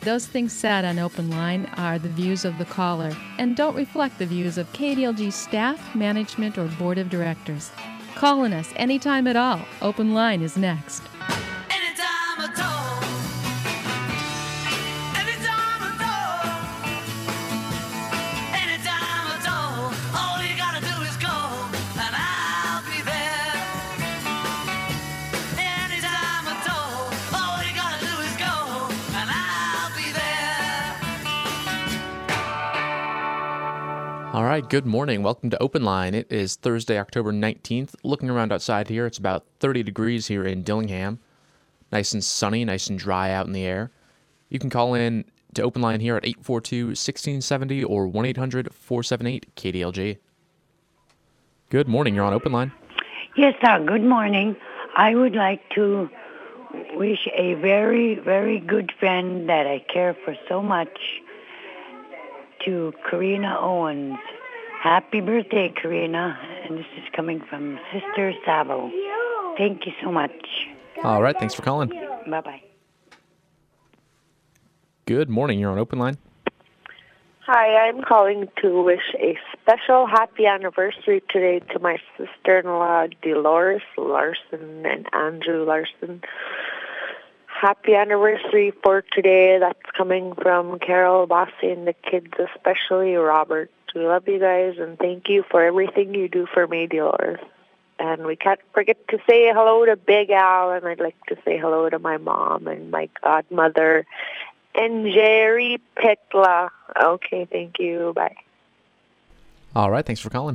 Those things said on Open Line are the views of the caller and don't reflect the views of KDLG staff, management, or board of directors. Calling us anytime at all. Open Line is next. Anytime at all. Anytime at all. Anytime at all. All you gotta do is call and I'll be there. Anytime at all. All you gotta do is go and I'll be there. All right, good morning. Welcome to Open Line. It is Thursday, October 19th. Looking around outside here, it's about 30 degrees here in Dillingham. Nice and sunny, nice and dry out in the air. You can call in to Open Line here at 842-1670 or 1-800-478-KDLG. Good morning. You're on Open Line. Yes, good morning. I would like to wish a very, very good friend that I care for so much to Karina Owens. Happy birthday, Karina. And this is coming from Sister Sabo. Thank you so much. All right, thanks for calling. Bye-bye. Good morning. You're on Open Line. Hi, I'm calling to wish a special happy anniversary today to my sister-in-law, Dolores Larson and Andrew Larson. Happy anniversary for today. That's coming from Carol, Bossy, and the kids, especially Robert. We love you guys, and thank you for everything you do for me, Dolores. And we can't forget to say hello to Big Al, and I'd like to say hello to my mom and my godmother and Jerry Petla. Okay, thank you. Bye. All right, thanks for calling.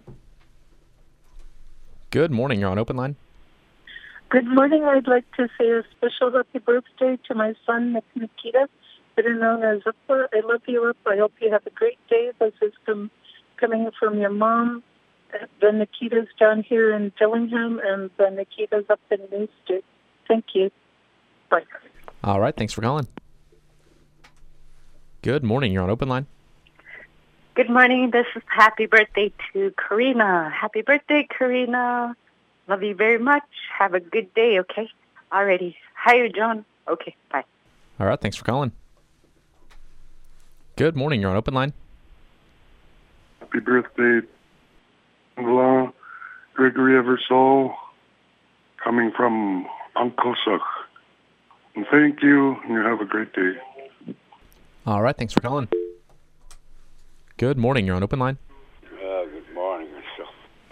Good morning. You're on Open Line. Good morning. I'd like to say a special happy birthday to my son, Nikita, better known as Uppa. I love you, Uppa. I hope you have a great day. This is coming from your mom. The Nikita's down here in Dillingham, and the Nikita's up in Newstead. Thank you. Bye. All right, thanks for calling. Good morning. You're on Open Line. Good morning. This is happy birthday to Karina. Happy birthday, Karina. Love you very much. Have a good day, okay? Alrighty. Hi, John. Okay, bye. All right, thanks for calling. Good morning. You're on Open Line. Happy birthday, Law Gregory Eversole, coming from Uncle Suck. And thank you, and you have a great day. All right, thanks for calling. Good morning. You're on Open Line. Good morning, Mr.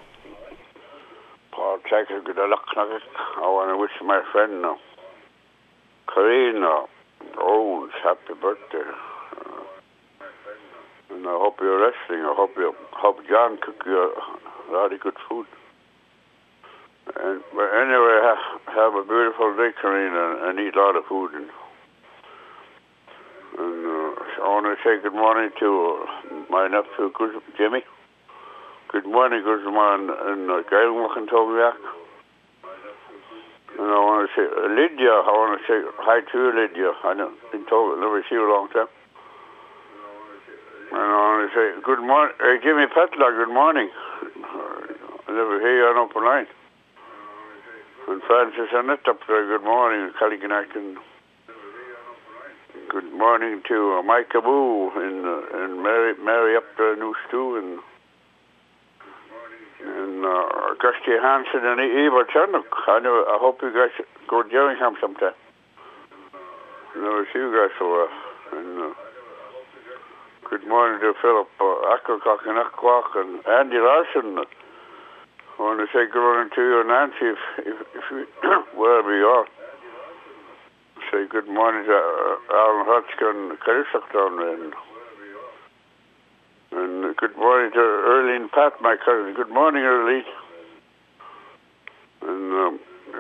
Paul Tucker, good luck. I want to wish my friend Karina Owens happy birthday. And I hope you're resting. I hope John cook you a lot of good food. And but anyway, have a beautiful day, Karina, and eat a lot of food. And I want to say good morning to my nephew, Jimmy. Good morning, Guzman, and Gail McIntosh. And I want to say, Lydia, I want to say hi to you, Lydia. I've never seen you a long time. And I want to say, good morning, Jimmy Petla, good morning. I never hear you on Open Line. And Francis Annette up there, good morning, Calliganac. Good morning to Mike Abu and Mary up there, New Stew, and Gusty Hansen and Eva Chernuk. I hope you guys go to Gillingham sometime. I never see you guys so well. And good morning to Philip Ackercock and Aquak and Andy Larson. I want to say good morning to you, Nancy, if you, wherever you are. Say good morning to Alan Hutchkin and Carissa down there. And good morning to Erlene Pat, my cousin. Good morning, Erlene. And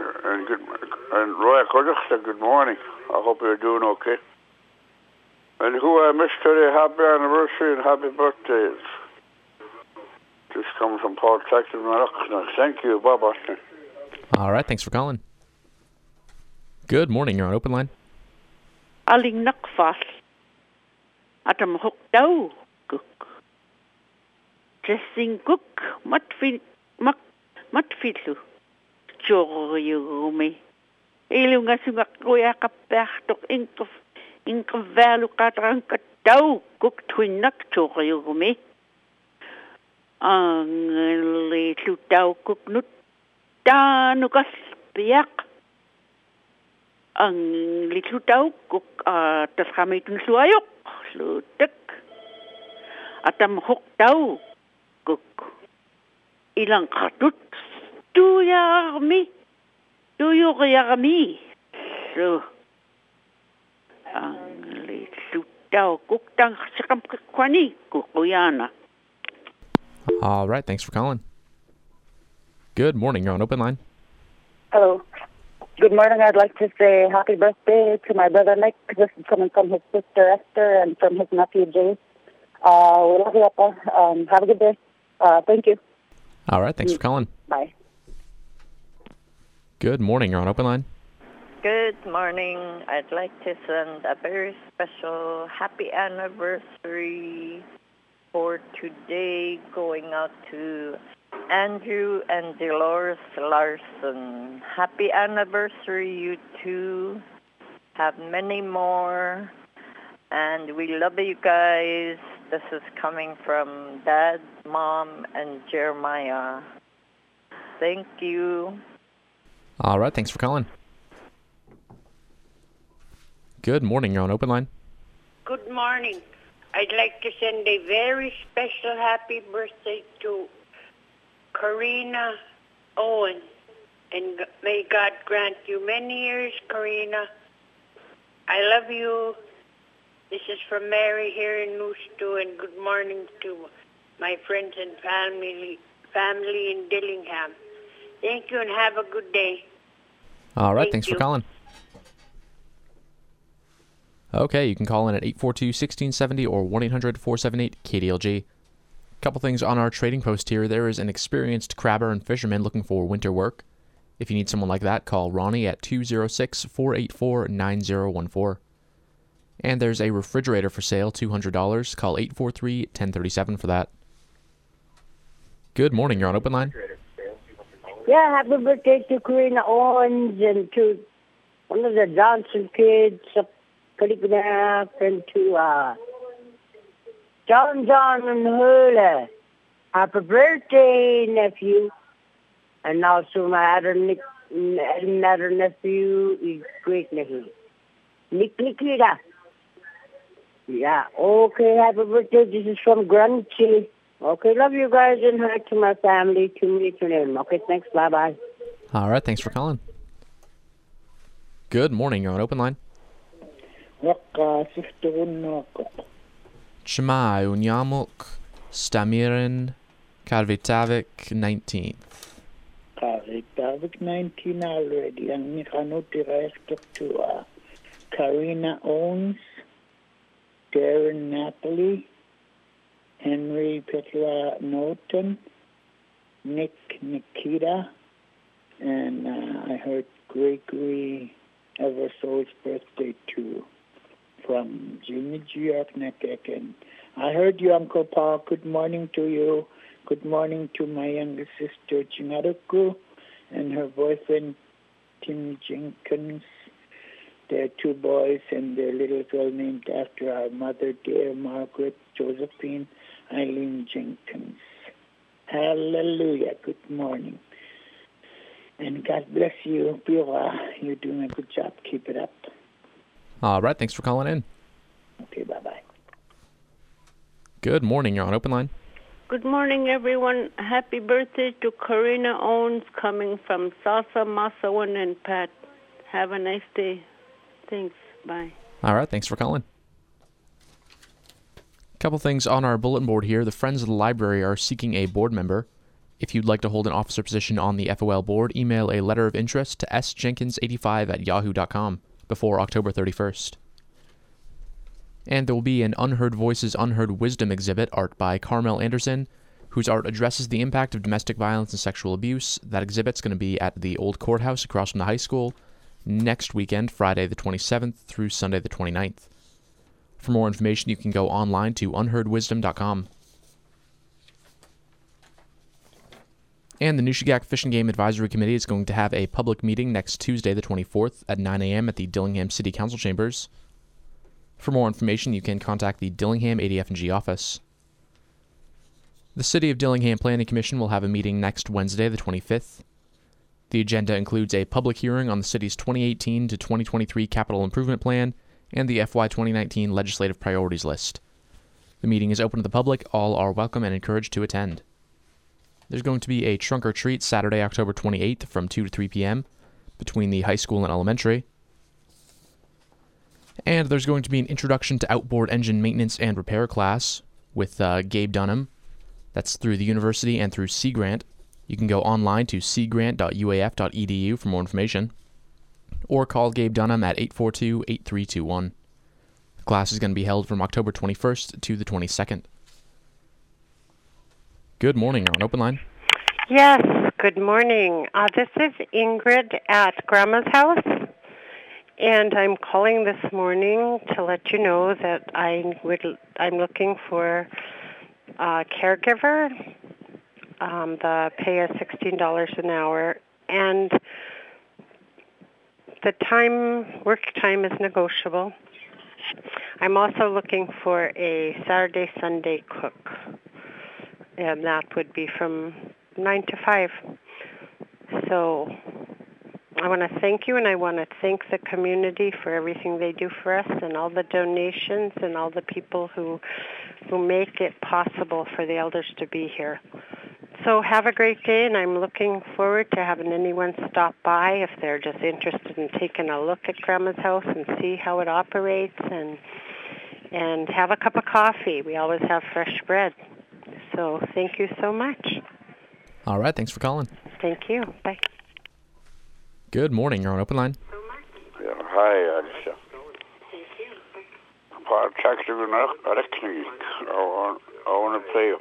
Roy Kodaksa, good morning. I hope you're doing okay. And who I missed today, happy anniversary and happy birthdays. This comes from Paul Saxon Marokna. Thank you. Bye-bye. All right, thanks for calling. Good morning. You're on Open Line. Aling nakfas. Atam hook daw cook. Dressing cook matfilu. Choriyumi. Ilunga sungak kuya kapeh tok ingkof Inkavälu katran katau kuk twinak chokayugumi. Ang litutau kuk nut tanukas piyak. Ang litutau kuk tas kami tun suayok lutek. Atam hoktau kuk ilang katut tuyarmi. Tuyarmi. So ang litutau kuk tang sakam kwani kukuyana. All right, thanks for calling. Good morning, you're on Open Line. Hello. Good morning. I'd like to say happy birthday to my brother Nick. This is coming from his sister Esther and from his nephew Jay. We love you, Papa. Have a good day. Thank you. All right, thanks for calling. Bye. Good morning, you're on Open Line. Good morning. I'd like to send a very special happy anniversary for today going out to Andrew and Dolores Larson. Happy anniversary, you two. Have many more. And we love you guys. This is coming from Dad, Mom, and Jeremiah. Thank you. All right, thanks for calling. Good morning, you're on Open Line. Good morning. I'd like to send a very special happy birthday to Karina Owen. And may God grant you many years, Karina. I love you. This is from Mary here in Noostu, and good morning to my friends and family in Dillingham. Thank you and have a good day. All right, Thank thanks you. for calling. Okay, you can call in at 842-1670 or 1-800-478-KDLG. Couple things on our trading post here. There is an experienced crabber and fisherman looking for winter work. If you need someone like that, call Ronnie at 206-484-9014. And there's a refrigerator for sale, $200. Call 843-1037 for that. Good morning, you're on Open Line. Yeah, happy birthday to Karina Owens and to one of the Johnson kids up Kalignap and to John and Hula. Happy birthday, nephew. And also my other nephew is great nephew. Nick Nikita. Yeah, okay, happy birthday. This is from Grunty. Okay, love you guys and hi to my family, to me, to them. Okay, thanks, bye-bye. All right, thanks for calling. Good morning, you're on Open Line. Shmai Unyamuk Stamirin Karvitavik 19th. Karvitavik 19 already. Ang Mikano director to Karina Owens, Darren Napoli, Henry Petla Norton, Nick Nikita, and I heard Gregory Eversoul's birthday too, from Jimmy Giorgnatek. And I heard you, Uncle Paul. Good morning to you. Good morning to my younger sister, Chinaruku, and her boyfriend, Tim Jenkins. Their two boys and their little girl named after our mother, dear Margaret Josephine Eileen Jenkins. Hallelujah. Good morning. And God bless you, Beulah. You're doing a good job. Keep it up. All right, thanks for calling in. Okay, bye-bye. Good morning, you're on Open Line. Good morning, everyone. Happy birthday to Karina Owens coming from Salsa, Masawan, and Pat. Have a nice day. Thanks. Bye. All right, thanks for calling. Couple things on our bulletin board here. The Friends of the Library are seeking a board member. If you'd like to hold an officer position on the FOL board, email a letter of interest to sjenkins85@yahoo.com before October 31st. And there will be an Unheard Voices, Unheard Wisdom exhibit, art by Carmel Anderson, whose art addresses the impact of domestic violence and sexual abuse. That exhibit's going to be at the old courthouse across from the high school next weekend, Friday the 27th through Sunday the 29th. For more information, you can go online to unheardwisdom.com. And the Nushagak Fish and Game Advisory Committee is going to have a public meeting next Tuesday the 24th at 9 a.m. at the Dillingham City Council Chambers. For more information, you can contact the Dillingham ADF&G office. The City of Dillingham Planning Commission will have a meeting next Wednesday, the 25th. The agenda includes a public hearing on the city's 2018 to 2023 capital improvement plan and the FY 2019 legislative priorities list. The meeting is open to the public. All are welcome and encouraged to attend. There's going to be a trunk or treat Saturday, October 28th from 2 to 3 p.m. between the high school and elementary. And there's going to be an introduction to outboard engine maintenance and repair class with Gabe Dunham. That's through the university and through Sea Grant. You can go online to seagrant.uaf.edu for more information, or call Gabe Dunham at 842-8321. The class is going to be held from October 21st to the 22nd. Good morning, you're on Open Line. Yes, good morning. This is Ingrid at Grandma's house, and I'm calling this morning to let you know that I'm looking for a caregiver. The pay is $16 an hour, and the work time is negotiable. I'm also looking for a Saturday, Sunday cook, and that would be from 9 to 5. So I want to thank you, and I want to thank the community for everything they do for us and all the donations and all the people who make it possible for the elders to be here. So have a great day, and I'm looking forward to having anyone stop by if they're just interested in taking a look at Grandma's house and see how it operates, and have a cup of coffee. We always have fresh bread. So thank you so much. All right, thanks for calling. Thank you. Bye. Good morning, you're on Open Line. Ja, hi, Alicia. Paul Jackson, I want to play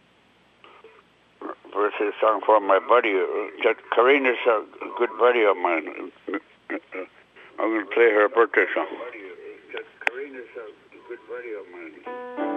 a song for my buddy. Karina's a good buddy of mine. I'm going to play her birthday song. Karina's a good buddy of mine.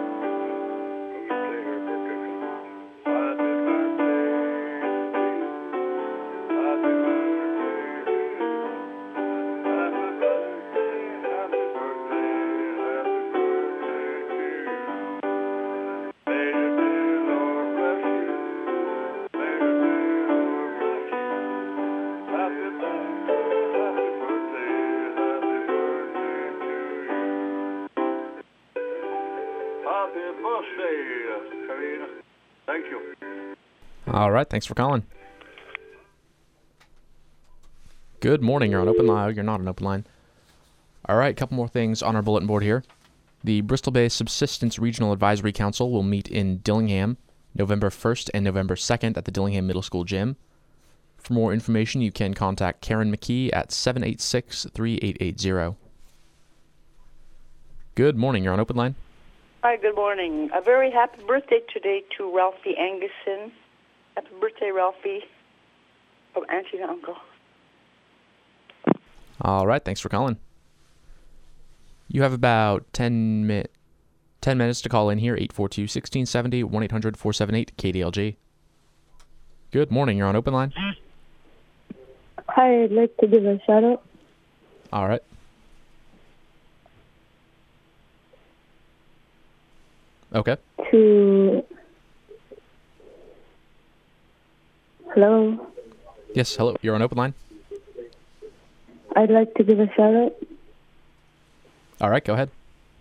Thank you. All right, thanks for calling. Good morning, you're on Open Line. You're not on Open Line. All right, a couple more things on our bulletin board here. The Bristol Bay Subsistence Regional Advisory Council will meet in Dillingham November 1st and November 2nd at the Dillingham Middle School Gym. For more information, you can contact Karen McKee at 786-3880. Good morning, you're on Open Line. Hi, good morning. A very happy birthday today to Ralphie Anguson. Happy birthday, Ralphie, from Auntie and Uncle. All right, thanks for calling. You have about 10 minutes to call in here, 842-1670, 1-800-478-KDLG. Good morning, you're on Open Line. Hi, I'd like to give a shout-out. All right. Okay. Hello? Yes, hello. You're on Open Line. I'd like to give a shout-out. All right, go ahead.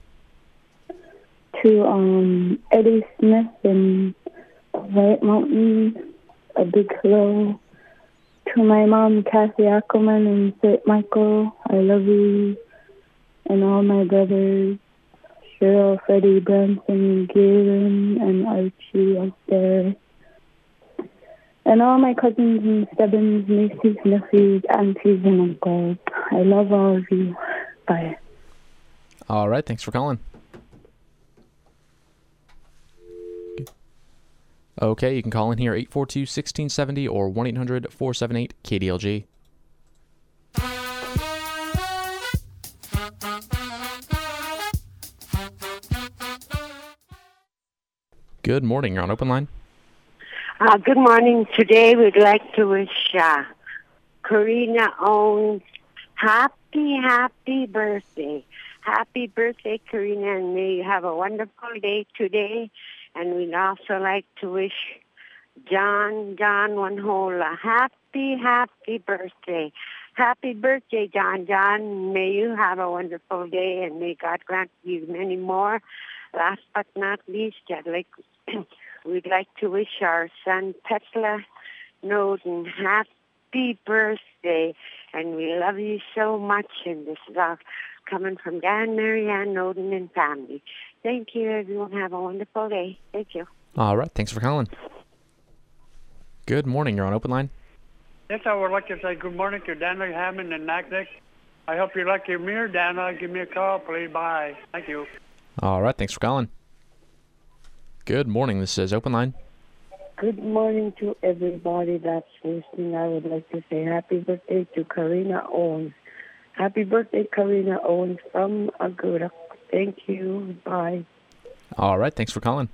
To Eddie Smith in White Mountain, a big hello. To my mom, Kathy Ackerman in St. Michael, I love you. And all my brothers, Cheryl, Freddie, Branson, Galen, and Archie up there. And all my cousins and Stebbins, nieces, nephews, aunties, and uncles. I love all of you. Bye. All right, thanks for calling. Okay, you can call in here 842-1670 or 1-800-478-KDLG. Good morning, you're on Open Line. Good morning. Today we'd like to wish Karina Owens happy birthday. happy birthday, Karina, and may you have a wonderful day today. And we'd also like to wish John Wanhola happy birthday. Happy birthday, John. May you have a wonderful day, and may God grant you many more. Last but not least, we'd like to wish our son Petla Noden happy birthday, and we love you so much. And this is all coming from Dan, Marianne Noden, and family. Thank you, everyone. Have a wonderful day. Thank you. All right. Thanks for calling. Good morning. You're on Open Line. Yes, I would like to say good morning to Daniel Hammond and Naknek. I hope you like your mirror, Daniel. Give me a call, please. Bye. Thank you. All right. Thanks for calling. Good morning. This is Open Line. Good morning to everybody that's listening. I would like to say happy birthday to Karina Owens. Happy birthday, Karina Owens from Aguda. Thank you. Bye. All right. Thanks for calling.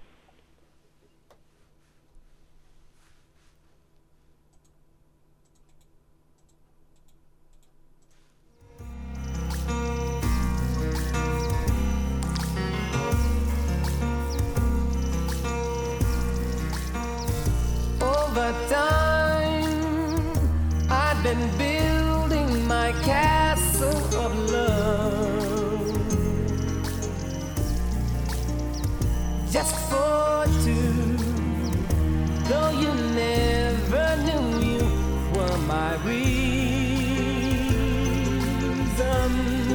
Over time, I've been building my castle of love, just for two. Though you never knew you were my reason,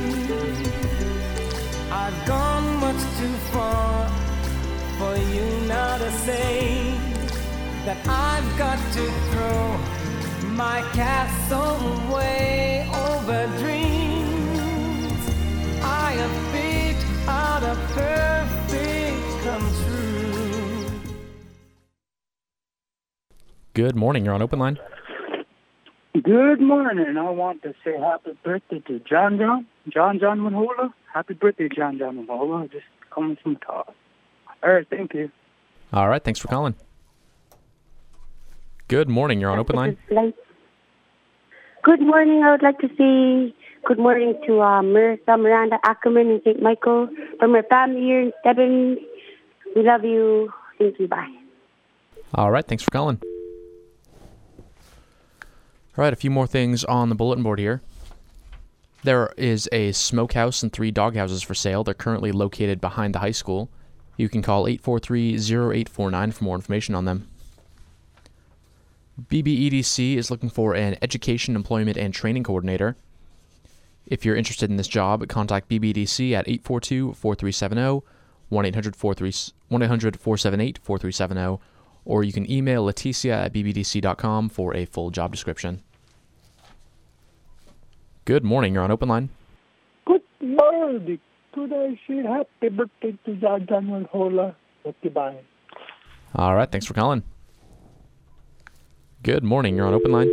I've gone much too far for you now to say that I've got to throw my castle away over dreams I have picked out a perfect come true. Good morning. You're on Open Line. Good morning. I want to say happy birthday to John Wanhola. Happy birthday, John Wanhola. Just coming from the top. All right, thank you. All right. Thanks for calling. Good morning. You're on Open Line. Good morning. I would like to say good morning to Miranda Ackerman in St. Michael from her family here in Stebbins. We love you. Thank you. Bye. All right. Thanks for calling. All right. A few more things on the bulletin board here. There is a smokehouse and 3 doghouses for sale. They're currently located behind the high school. You can call 843-0849 for more information on them. BBEDC is looking for an education, employment, and training coordinator. If you're interested in this job, contact BBEDC at 842-4370, 1-800-478-4370, or you can email Leticia at bbdc.com for a full job description. Good morning. You're on Open Line. Good morning. Could I say happy birthday to John Wanhola? Okay, bye. All right. Thanks for calling. Good morning. You're on Open Line.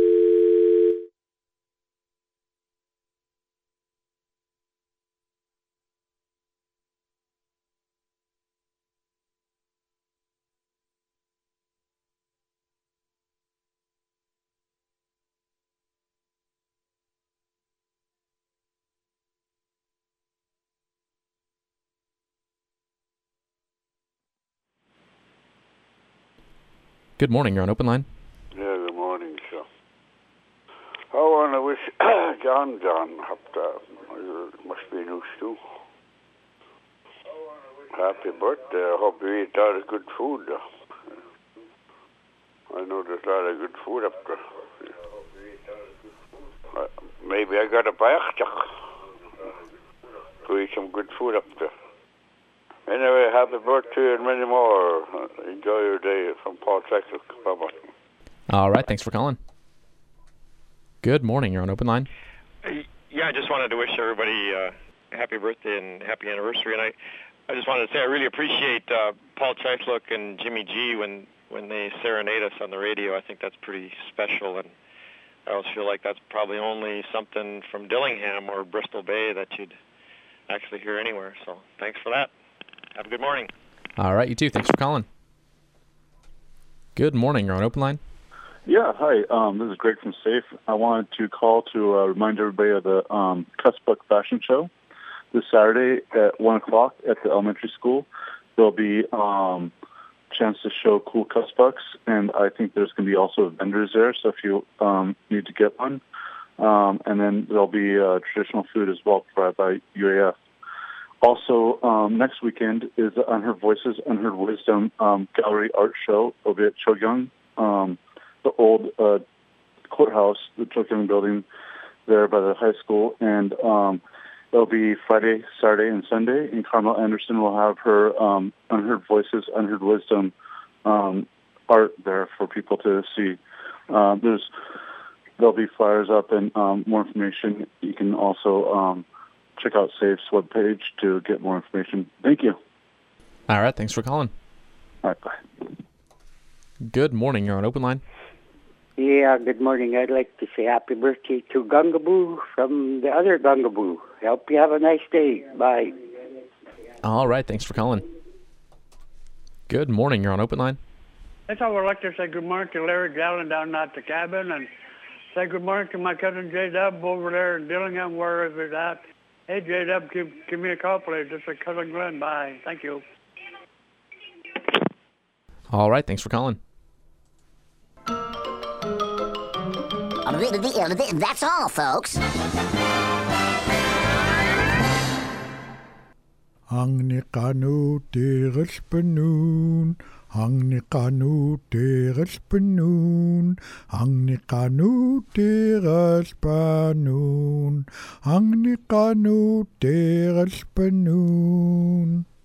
Good morning. You're on Open Line. Yeah, good morning, sir. I want to wish John must be news too. Happy birthday. I hope you eat a lot of good food. I know there's a lot of good food up there. Maybe I got a bike to eat some good food up there. Anyway, happy birthday and many more. Enjoy your day from Paul Texas. Bye-bye. All right. Thanks for calling. Good morning. You're on Open Line. Yeah, I just wanted to wish everybody happy birthday and happy anniversary. And I just wanted to say I really appreciate Paul Cheislook and Jimmy G when they serenade us on the radio. I think that's pretty special. And I always feel like that's probably only something from Dillingham or Bristol Bay that you'd actually hear anywhere. So thanks for that. Have a good morning. All right, you too. Thanks for calling. Good morning. You're on Open Line. Yeah, hi. This is Greg from SAFE. I wanted to call to remind everybody of the Cussbuck Fashion Show. this Saturday at 1 o'clock at the elementary school. There'll be chance to show cool cuss bucks, and I think there's going to be also vendors there, so if you need to get one. And then there'll be traditional food as well provided by UAF. Also, next weekend is the Unheard Voices, Unheard Wisdom Gallery Art Show. It'll be at Chogyong, the old courthouse, the Chogyong building there by the high school. And it'll be Friday, Saturday, and Sunday. And Carmel Anderson will have her Unheard Voices, Unheard Wisdom art there for people to see. There'll be flyers up and more information. You can also check out SAFE's webpage to get more information. Thank you. All right, thanks for calling. All right, bye. Good morning. You're on Open Line. Yeah, good morning. I'd like to say happy birthday to Gungaboo from the other Gungaboo. Hope you have a nice day. Bye. All right, thanks for calling. Good morning. You're on Open Line. That's how I'd like to say good morning to Larry Gallen down at the cabin, and say good morning to my cousin J-Dub over there in Dillingham, wherever he's at. Hey, J-Dub, give me a call, please. This is Cousin Glenn. Bye. Thank you. All right, thanks for calling. That's all, folks. Ang ni kanu teres penun, ang ni kanu teres penun, ang ni kanu teres penun, ang ni kanu teres penun.